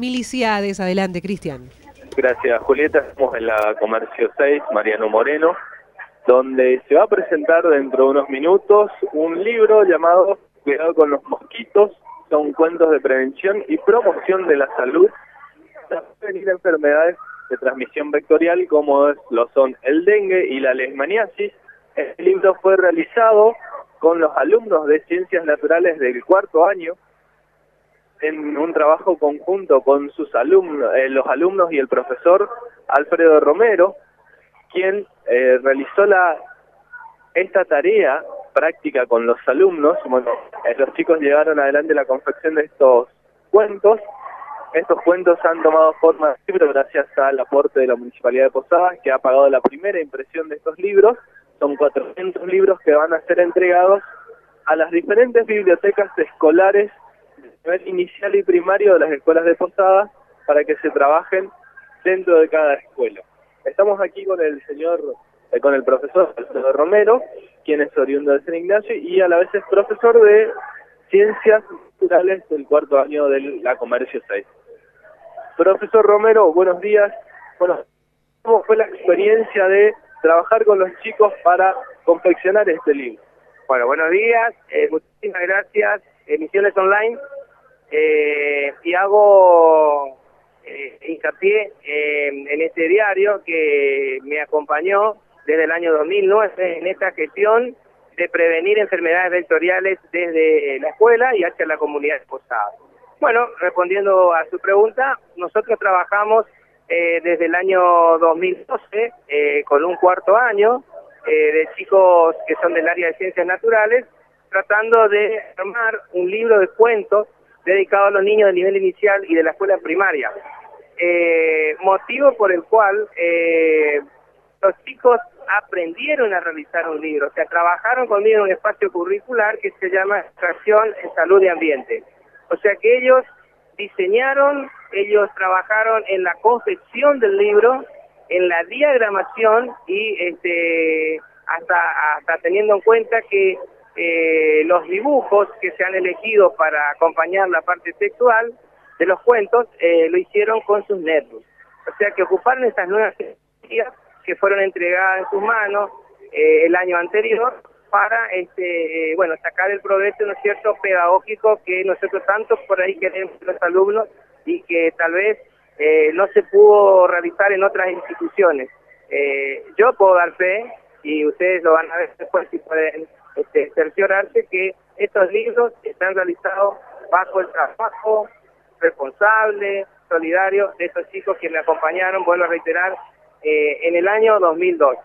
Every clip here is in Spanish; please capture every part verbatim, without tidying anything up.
Miliciades. Adelante, Cristian. Gracias, Julieta. Estamos en la Comercio seis, Mariano Moreno, donde se va a presentar dentro de unos minutos un libro llamado Cuidado con los mosquitos. Son cuentos de prevención y promoción de la salud para prevenir enfermedades de transmisión vectorial como es, lo son el dengue y la leishmaniasis. Este libro fue realizado con los alumnos de Ciencias Naturales del cuarto año en un trabajo conjunto con sus alumnos, eh, los alumnos y el profesor Alfredo Romero, quien eh, realizó la esta tarea práctica con los alumnos. Bueno, eh, los chicos llevaron adelante la confección de estos cuentos. Estos cuentos han tomado forma de libro gracias al aporte de la Municipalidad de Posadas, que ha pagado la primera impresión de estos libros. Son cuatrocientos libros que van a ser entregados a las diferentes bibliotecas escolares de nivel inicial y primario de las escuelas de Posadas para que se trabajen dentro de cada escuela. Estamos aquí con el señor, eh, con el profesor Alfredo Romero, quien es oriundo de San Ignacio y a la vez es profesor de Ciencias Naturales del cuarto año de la Comercio seis. Profesor Romero, buenos días. Bueno, ¿cómo fue la experiencia de trabajar con los chicos para confeccionar este libro? Bueno, buenos días, eh, muchísimas gracias, Emisiones Online, eh, y hago eh, hincapié eh, en este diario que me acompañó desde el año dos mil nueve en esta gestión de prevenir enfermedades vectoriales desde la escuela y hacia la comunidad de Posadas. Bueno, respondiendo a su pregunta, nosotros trabajamos eh, desde el año dos mil doce eh, con un cuarto año eh, de chicos que son del área de Ciencias Naturales, tratando de armar un libro de cuentos dedicado a los niños del nivel inicial y de la escuela primaria. Eh, motivo por el cual eh, los chicos aprendieron a realizar un libro, o sea, trabajaron conmigo en un espacio curricular que se llama Extracción en Salud y Ambiente. O sea que ellos diseñaron, ellos trabajaron en la confección del libro, en la diagramación y este hasta, hasta teniendo en cuenta que eh, los dibujos que se han elegido para acompañar la parte textual de los cuentos eh, lo hicieron con sus netbooks. O sea que ocuparon esas nuevas tecnologías que fueron entregadas en sus manos eh, el año anterior para este eh, bueno sacar el progreso, ¿no es cierto?, pedagógico que nosotros tanto por ahí queremos los alumnos y que tal vez eh, no se pudo realizar en otras instituciones. Eh, yo puedo dar fe, y ustedes lo van a ver después si pueden este, cerciorarse, que estos libros están realizados bajo el trabajo responsable, solidario de estos chicos que me acompañaron, vuelvo a reiterar, eh, en el año dos mil doce.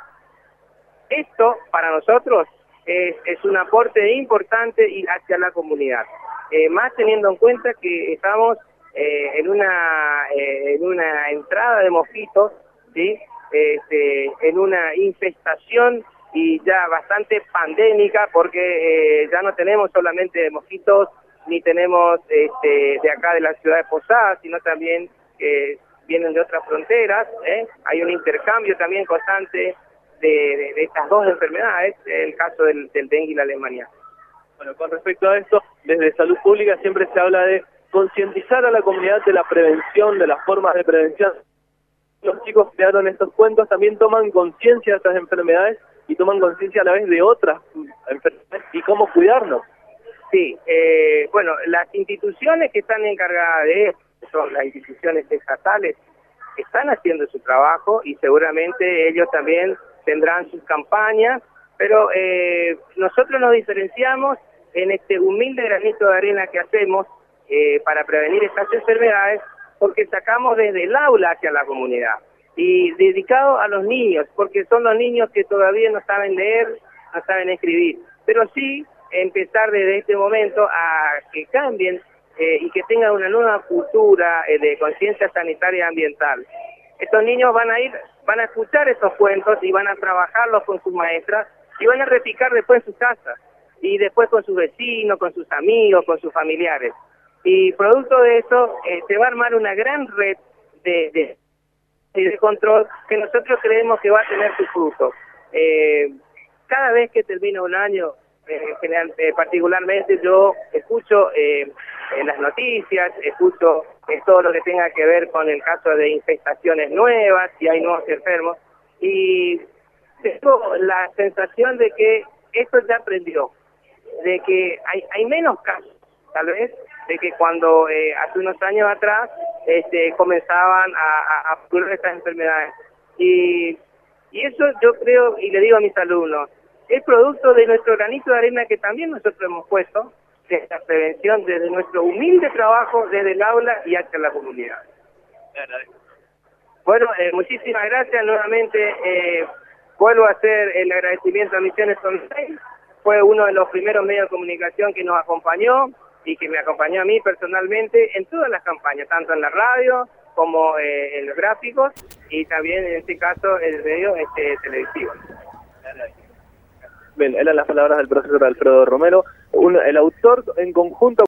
Esto para nosotros es, es un aporte importante y hacia la comunidad, eh, más teniendo en cuenta que estamos eh, en una eh, en una entrada de mosquitos, ¿sí? Este, en una infestación y ya bastante pandémica, porque eh, ya no tenemos solamente mosquitos, ni tenemos este, de acá de la ciudad de Posadas, sino también que vienen de otras fronteras, ¿eh? Hay un intercambio también constante de, de, de estas dos enfermedades, el caso del, del dengue y la leishmaniasis. Bueno, con respecto a esto, desde Salud Pública siempre se habla de concientizar a la comunidad de la prevención, de las formas de prevención. Los chicos crearon estos cuentos, también toman conciencia de estas enfermedades y toman conciencia a la vez de otras enfermedades y cómo cuidarnos. Sí, eh, bueno, las instituciones que están encargadas de esto, son las instituciones estatales, están haciendo su trabajo y seguramente ellos también tendrán sus campañas, pero eh, nosotros nos diferenciamos en este humilde granito de arena que hacemos eh, para prevenir estas enfermedades, porque sacamos desde el aula hacia la comunidad y dedicado a los niños, porque son los niños que todavía no saben leer, no saben escribir, pero sí empezar desde este momento a que cambien eh, y que tengan una nueva cultura eh, de conciencia sanitaria y ambiental. Estos niños van a ir, van a escuchar estos cuentos y van a trabajarlos con sus maestras y van a replicar después en sus casas y después con sus vecinos, con sus amigos, con sus familiares. Y producto de eso eh, se va a armar una gran red de, de, de control que nosotros creemos que va a tener sus frutos. Eh, cada vez que termina un año, eh, general, eh, particularmente yo escucho eh, en las noticias, escucho es todo lo que tenga que ver con el caso de infestaciones nuevas, si hay nuevos enfermos, y tengo la sensación de que esto ya aprendió, de que hay, hay menos casos, tal vez, de que cuando eh, hace unos años atrás este, comenzaban a, a, a ocurrir estas enfermedades. Y, y eso yo creo, y le digo a mis alumnos, es producto de nuestro granito de arena que también nosotros hemos puesto, de esta prevención desde nuestro humilde trabajo, desde el aula y hacia la comunidad. Bueno, eh, muchísimas gracias nuevamente. Eh, vuelvo a hacer el agradecimiento a Misiones Online. Fue uno de los primeros medios de comunicación que nos acompañó y que me acompañó a mí personalmente en todas las campañas, tanto en la radio como eh, en los gráficos y también en este caso el medio este, televisivo. Bien, eran las palabras del profesor Alfredo Romero, un, el autor en conjunto